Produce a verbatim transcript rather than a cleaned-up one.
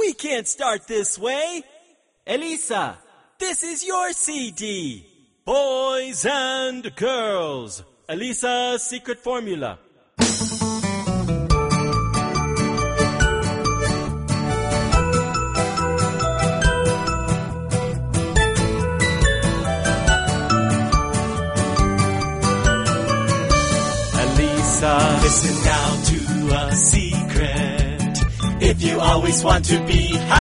We can't start this way. Elisa, this is your C D. Boys and girls. Elisa's secret formula. Elisa, listen now to a secret. If you always want to be happy,